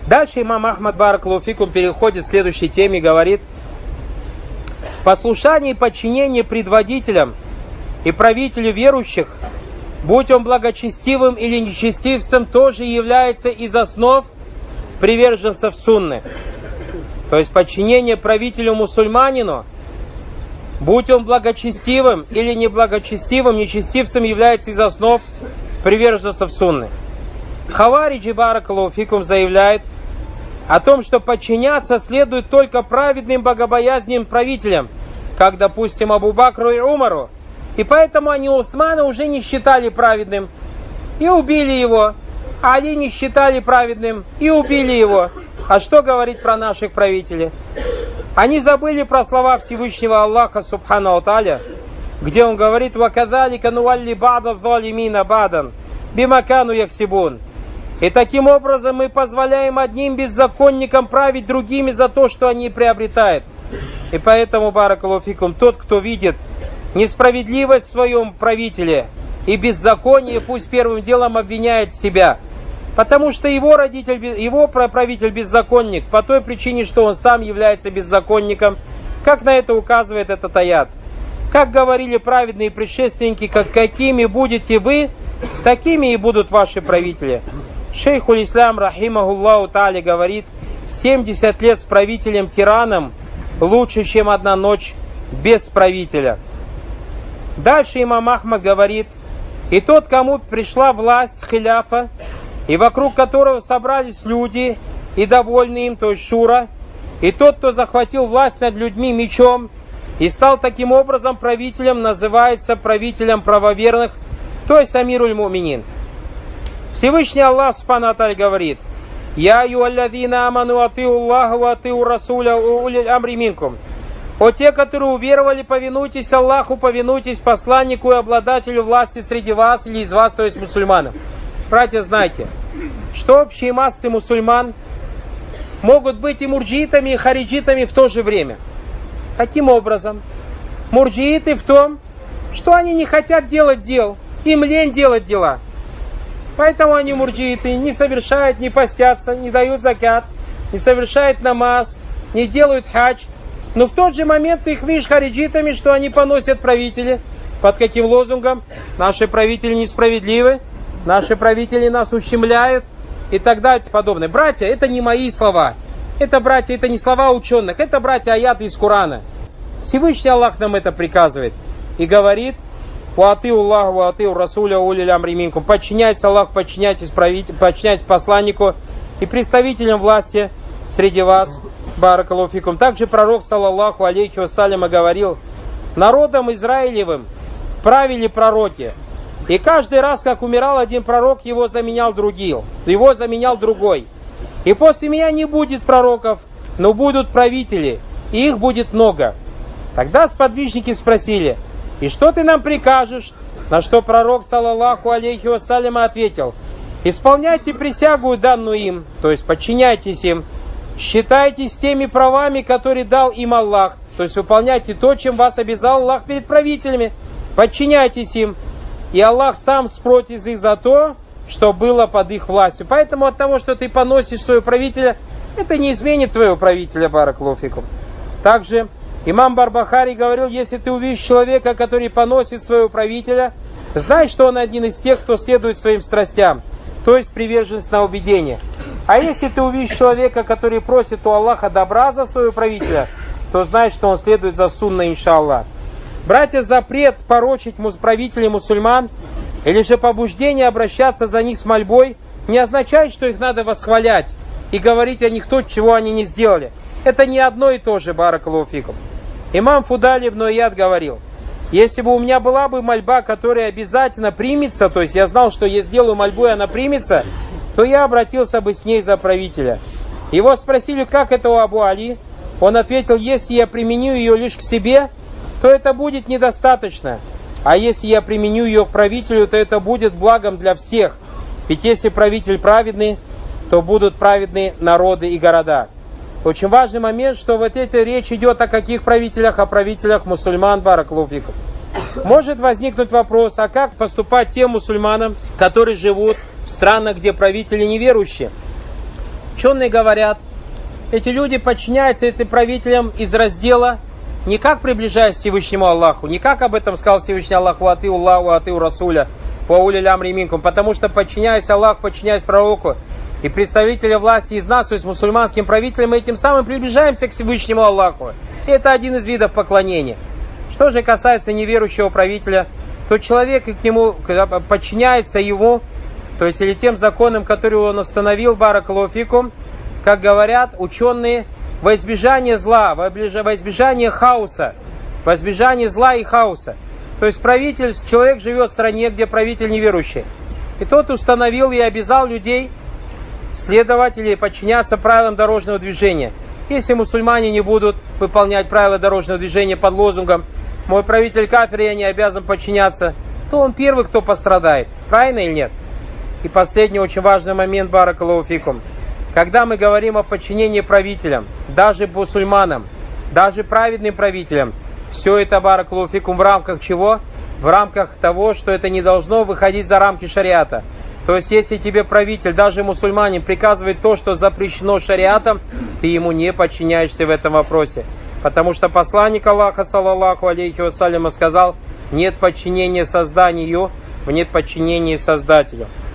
Дальше имам Ахмад баракаллаху фикум переходит к следующей теме и говорит: послушание и подчинение предводителям и правителю верующих, будь он благочестивым или нечестивцем, тоже является из основ приверженцев сунны. То есть подчинение правителю мусульманину, будь он благочестивым или неблагочестивым, нечестивцем, является из основ приверженцев сунны. Хавариджи баракаллаху фикум заявляет о том, что подчиняться следует только праведным богобоязненным правителям, как, допустим, Абу Бакру и Умару. И поэтому они Усмана уже не считали праведным и убили его. А Али не считали праведным и убили его. А что говорить про наших правителей? Они забыли про слова Всевышнего Аллаха Субхану Тааля, где он говорит: «Вакадалика нуалли бада залимина бадан, бимакану яхсибун». И таким образом мы позволяем одним беззаконникам править другими за то, что они приобретают. И поэтому, баракаллаху фикум, тот, кто видит несправедливость в своем правителе и беззаконие, пусть первым делом обвиняет себя. Потому что его правитель беззаконник по той причине, что он сам является беззаконником, как на это указывает этот аят. Как говорили праведные предшественники, какими будете вы, такими и будут ваши правители. Шейхуль Ислам рахимахуллаху та'аля говорит: 70 лет с правителем-тираном лучше, чем одна ночь без правителя. Дальше имам Ахмад говорит: и тот, кому пришла власть хиляфа, и вокруг которого собрались люди, и довольны им, то есть шура, и тот, кто захватил власть над людьми мечом, и стал таким образом правителем, называется правителем правоверных, то есть амируль муминин. Всевышний Аллах Субхану ва Тааля говорит: «Я аюаллазина аману атиу Аллаха ва атиу Расуля улиль амри минкум». О те, которые уверовали, повинуйтесь Аллаху, повинуйтесь посланнику и обладателю власти среди вас или из вас, то есть мусульманам. Братья, знайте, что общие массы мусульман могут быть и мурджиитами, и хариджитами в то же время. Каким образом? Мурджииты в том, что они не хотят делать дел, им лень делать дела. Поэтому они мурджииты, не совершают, не постятся, не дают закат, не совершают намаз, не делают хадж. Но в тот же момент ты их видишь хариджитами, что они поносят правители. Под каким лозунгом? Наши правители несправедливы, наши правители нас ущемляют и так далее и подобное. Братья, это не мои слова. Это, братья, это не слова ученых. Это, братья, аяты из Корана. Всевышний Аллах нам это приказывает. И говорит: «Уатиу Аллаху, уатиу Расуля улиль амри минкум». Подчиняйтесь Аллаху, подчиняйтесь посланнику и представителям власти среди вас. Баракаллаху фикум. Также пророк, саллаллаху алейхи вассаляма, говорил: народом Израилевым правили пророки. И каждый раз, как умирал один пророк, его заменял другой. И после меня не будет пророков, но будут правители, и их будет много. Тогда сподвижники спросили: и что ты нам прикажешь? На что пророк, саллаллаху алейхи вассаляма, ответил: исполняйте присягу, данную им, то есть подчиняйтесь им. Считайтесь теми правами, которые дал им Аллах. То есть выполняйте то, чем вас обязал Аллах перед правителями. Подчиняйтесь им. И Аллах сам спросит их за то, что было под их властью. Поэтому от того, что ты поносишь своего правителя, это не изменит твоего правителя, баракаллаху фикум. Также имам Барбахари говорил: если ты увидишь человека, который поносит своего правителя, знай, что он один из тех, кто следует своим страстям, то есть приверженность на убедение. А если ты увидишь человека, который просит у Аллаха добра за своего правителя, то знай, что он следует за сунной, иншаллах. Братья, запрет порочить правителей мусульман или же побуждение обращаться за них с мольбой не означает, что их надо восхвалять и говорить о них то, чего они не сделали. Это не одно и то же, баракаллаху фикум. Имам Фудаль ибн Ияд говорил: если бы у меня была бы мольба, которая обязательно примется, то есть я знал, что я сделаю мольбу и она примется, то я обратился бы с ней за правителя. Его спросили: как это у Абу Али? Он ответил: если я применю ее лишь к себе, то это будет недостаточно. А если я применю ее к правителю, то это будет благом для всех. Ведь если правитель праведный, то будут праведны народы и города. Очень важный момент, что вот эта речь идет о каких правителях? О правителях мусульман, баракаллаху фикум. Может возникнуть вопрос: а как поступать тем мусульманам, которые живут в странах, где правители неверующие? Ученые говорят, эти люди подчиняются этим правителям из раздела не как приближаясь к Всевышнему Аллаху, не как об этом сказал Всевышний Аллах, «Ва атиу Аллаху, ва атиу Расуля, ва улил амри минкум», потому что подчиняясь Аллаху, подчиняясь пророку и представителя власти из нас, то есть мусульманским правителям, мы этим самым приближаемся к Всевышнему Аллаху. И это один из видов поклонения. Что же касается неверующего правителя, то человек к нему подчиняется ему, то есть или тем законам, которые он установил, баракаллаху фикум, как говорят ученые, во избежание зла, во избежание хаоса, во избежание зла и хаоса. То есть правитель, человек живет в стране, где правитель неверующий. И тот установил и обязал людей следовать или подчиняться правилам дорожного движения. Если мусульмане не будут выполнять правила дорожного движения под лозунгом «Мой правитель кафир, я не обязан подчиняться», то он первый, кто пострадает. Правильно или нет? И последний очень важный момент, баракаллаху фикум. Когда мы говорим о подчинении правителям, даже мусульманам, даже праведным правителям, все это, баракаллаху фикум, в рамках чего? В рамках того, что это не должно выходить за рамки шариата. То есть, если тебе правитель, даже мусульманин, приказывает то, что запрещено шариатом, ты ему не подчиняешься в этом вопросе. Потому что посланник Аллаха, саллаллаху алейхи вассаляма, сказал, нет подчинения созданию, нет подчинения Создателю.